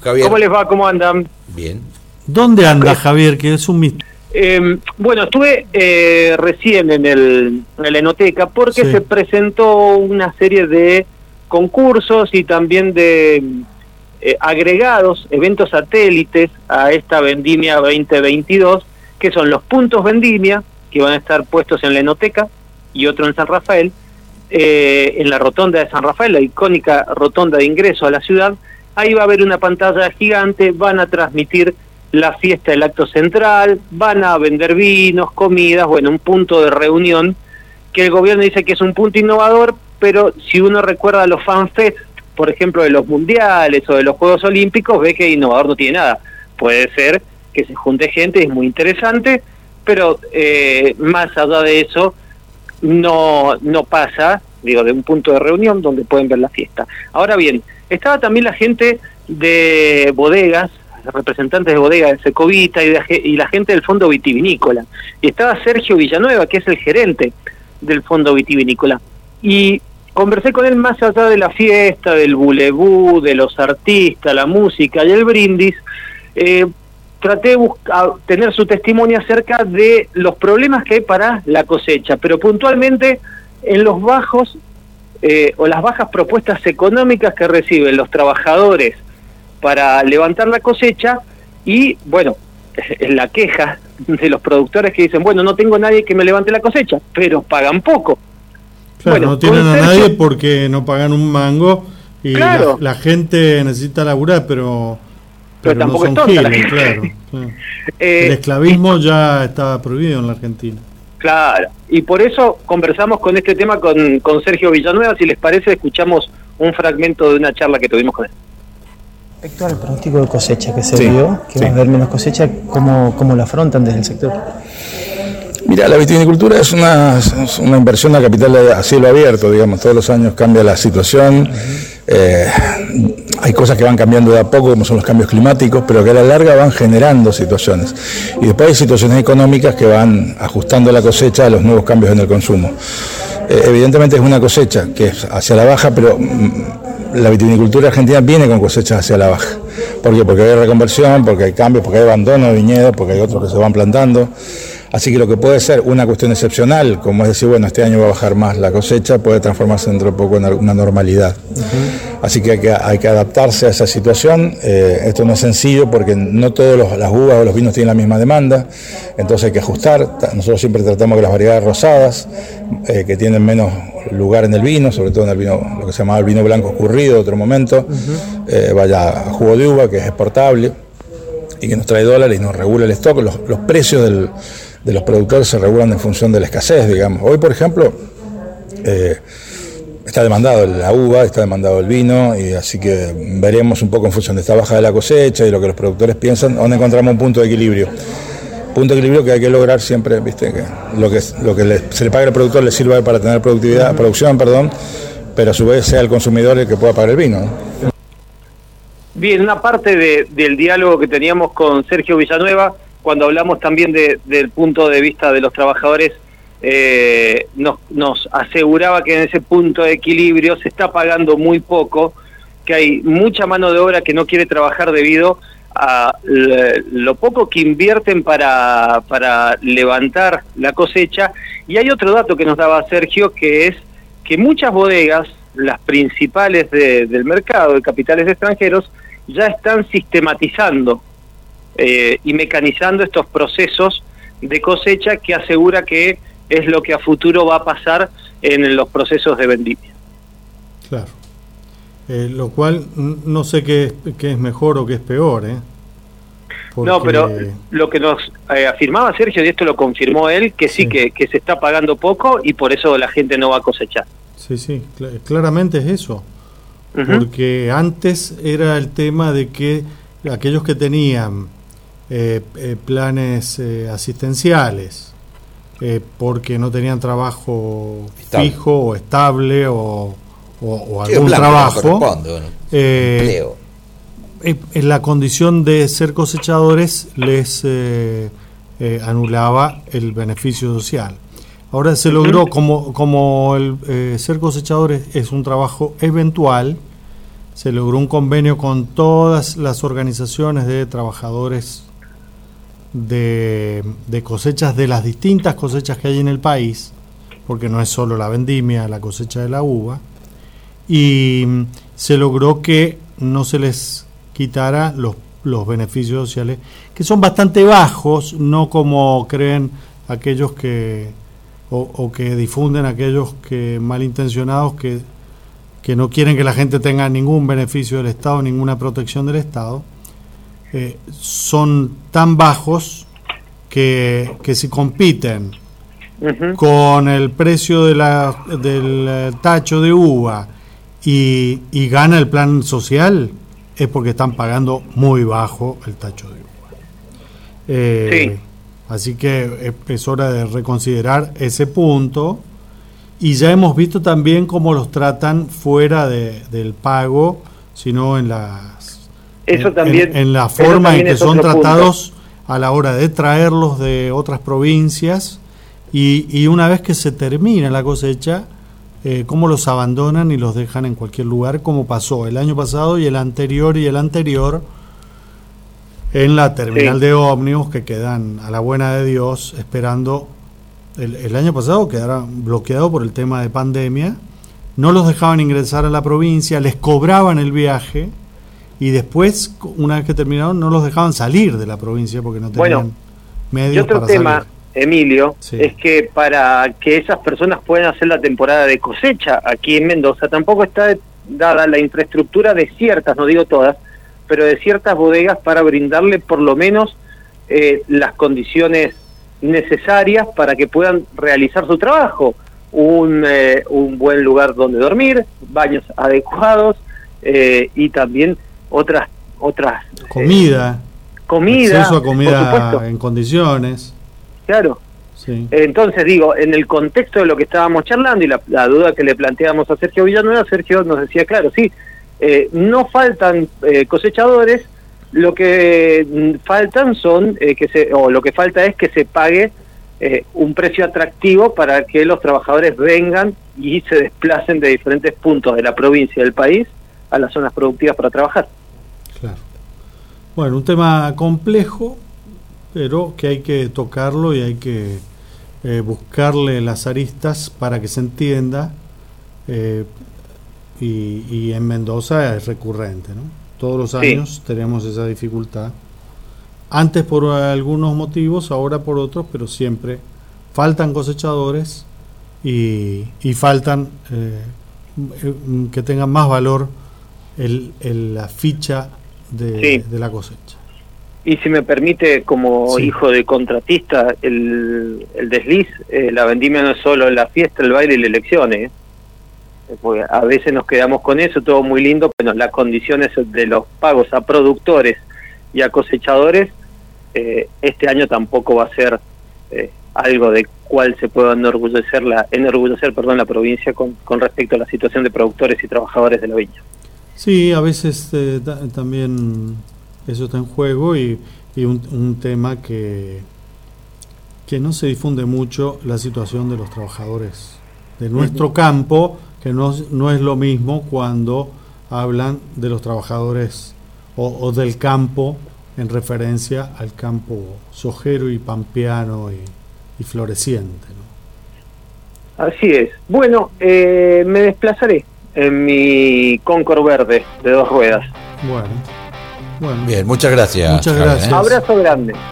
Javier. ¿Cómo les va? ¿Cómo andan? Bien. ¿Dónde anda Javier? Que es un misterio. Bueno, estuve recién en la Enoteca porque se presentó una serie de concursos y también de agregados, eventos satélites a esta Vendimia 2022, que son los puntos Vendimia, que van a estar puestos en la Enoteca y otro en San Rafael, en la rotonda de San Rafael, la icónica rotonda de ingreso a la ciudad. Ahí va a haber una pantalla gigante, van a transmitir la fiesta del acto central, van a vender vinos, comidas, bueno, un punto de reunión que el gobierno dice que es un punto innovador, pero si uno recuerda los fanfest, por ejemplo, de los mundiales o de los Juegos Olímpicos, ve que innovador no tiene nada. Puede ser que se junte gente, es muy interesante, pero más allá de eso, no pasa, digo, de un punto de reunión donde pueden ver la fiesta. Ahora bien, estaba también la gente de bodegas, representantes de bodegas de Secovita y la gente del Fondo Vitivinícola. Y estaba Sergio Villanueva, que es el gerente del Fondo Vitivinícola. Y conversé con él más allá de la fiesta, del bulebú, de los artistas, la música y el brindis. Traté de tener su testimonio acerca de los problemas que hay para la cosecha, pero puntualmente en los bajos o las bajas propuestas económicas que reciben los trabajadores para levantar la cosecha y, bueno, la queja de los productores que dicen, bueno, no tengo nadie que me levante la cosecha, pero pagan poco. Claro, bueno, no tienen a nadie porque no pagan un mango y claro, la gente necesita laburar, pero tampoco no son es tonta giles, claro. El esclavismo ya estaba prohibido en la Argentina. Claro, y por eso conversamos con este tema con Sergio Villanueva. Si les parece, escuchamos un fragmento de una charla que tuvimos con él. Respecto al pronóstico de cosecha que se dio, que va a haber menos cosecha, ¿cómo lo afrontan desde el sector? Mira, la vitivinicultura es una inversión a capital a cielo abierto, digamos, todos los años cambia la situación, hay cosas que van cambiando de a poco, como son los cambios climáticos, pero que a la larga van generando situaciones. Y después hay situaciones económicas que van ajustando la cosecha a los nuevos cambios en el consumo. Evidentemente es una cosecha que es hacia la baja, pero la vitivinicultura argentina viene con cosechas hacia la baja. ¿Por qué? Porque hay reconversión, porque hay cambios, porque hay abandono de viñedos, porque hay otros que se van plantando. Así que lo que puede ser una cuestión excepcional, como es decir, bueno, este año va a bajar más la cosecha, puede transformarse dentro de poco en una normalidad. Así que hay que adaptarse a esa situación. Esto no es sencillo porque no todas las uvas o los vinos tienen la misma demanda, entonces hay que ajustar. Nosotros siempre tratamos que las variedades rosadas, que tienen menos lugar en el vino, sobre todo en el vino, lo que se llamaba el vino blanco escurrido, otro momento, vaya a jugo de uva, que es exportable y que nos trae dólares y nos regula el stock. Los precios de los productores se regulan en función de la escasez, digamos. Hoy, por ejemplo, está demandado la uva, está demandado el vino, y así que veremos un poco en función de esta baja de la cosecha y lo que los productores piensan, donde encontramos un punto de equilibrio. Punto de equilibrio que hay que lograr siempre, viste, que lo que se le pague al productor le sirva para tener producción, pero a su vez sea el consumidor el que pueda pagar el vino, ¿no? Bien, una parte del diálogo que teníamos con Sergio Villanueva, cuando hablamos también del punto de vista de los trabajadores, nos aseguraba que en ese punto de equilibrio se está pagando muy poco, que hay mucha mano de obra que no quiere trabajar debido a lo poco que invierten para levantar la cosecha. Y hay otro dato que nos daba Sergio, que es que muchas bodegas, las principales del mercado de capitales extranjeros, ya están sistematizando y mecanizando estos procesos de cosecha, que asegura que es lo que a futuro va a pasar en los procesos de vendimia. Claro. Lo cual no sé qué es mejor o qué es peor, porque... No, pero lo que nos afirmaba Sergio, y esto lo confirmó él, que sí, que se está pagando poco y por eso la gente no va a cosechar. Sí, claramente es eso. Porque antes era el tema de que aquellos que tenían planes asistenciales, porque no tenían trabajo fijo o estable o algún trabajo, empleo. En la condición de ser cosechadores les anulaba el beneficio social. Ahora se logró, como el ser cosechadores es un trabajo eventual, se logró un convenio con todas las organizaciones de trabajadores de cosechas, de las distintas cosechas que hay en el país, porque no es solo la vendimia, la cosecha de la uva, y se logró que no se les quitara los beneficios sociales, que son bastante bajos, no como creen aquellos que o que difunden aquellos que malintencionados que no quieren que la gente tenga ningún beneficio del Estado, ninguna protección del Estado. Son tan bajos que si compiten con el precio del tacho de uva y gana el plan social, es porque están pagando muy bajo el tacho de uva. Así que es hora de reconsiderar ese punto, y ya hemos visto también cómo los tratan fuera del pago, sino en la forma en que son tratados a la hora de traerlos de otras provincias, y una vez que se termina la cosecha, cómo los abandonan y los dejan en cualquier lugar, como pasó el año pasado y el anterior en la terminal de ómnibus, que quedan a la buena de Dios esperando. El año pasado quedaron bloqueados por el tema de pandemia, no los dejaban ingresar a la provincia, les cobraban el viaje, y después, una vez que terminaron, no los dejaban salir de la provincia porque no tenían medios para salir. Y otro tema, Emilio, es que para que esas personas puedan hacer la temporada de cosecha aquí en Mendoza, tampoco está dada la infraestructura de ciertas, no digo todas, pero de ciertas bodegas para brindarle por lo menos las condiciones necesarias para que puedan realizar su trabajo. Un buen lugar donde dormir, baños adecuados, y también otras comida, acceso a comida en condiciones. Claro. Sí. Entonces digo, en el contexto de lo que estábamos charlando y la duda que le planteamos a Sergio Villanueva, Sergio nos decía, claro, sí, no faltan cosechadores, lo que faltan son lo que falta es que se pague un precio atractivo para que los trabajadores vengan y se desplacen de diferentes puntos de la provincia y del país a las zonas productivas para trabajar. Claro. Bueno, un tema complejo, pero que hay que tocarlo y hay que buscarle las aristas para que se entienda, y en Mendoza es recurrente, ¿no? Todos los años tenemos esa dificultad, antes por algunos motivos, ahora por otros, pero siempre faltan cosechadores y faltan que tengan más valor la ficha de la cosecha. Y si me permite, como hijo de contratista, el desliz, la vendimia no es solo la fiesta, el baile y la elección, porque a veces nos quedamos con eso, todo muy lindo, pero las condiciones de los pagos a productores y a cosechadores, este año tampoco va a ser algo de cual se pueda enorgullecer la provincia con respecto a la situación de productores y trabajadores de la viña. Sí, a veces también eso está en juego, y un tema que no se difunde mucho, la situación de los trabajadores de nuestro campo, que no es lo mismo cuando hablan de los trabajadores o del campo en referencia al campo sojero y pampeano y floreciente, ¿no? Así es. Bueno, me desplazaré en mi Concord verde de 2 ruedas. Bueno. Bien, muchas gracias. Muchas gracias. Abrazo grande.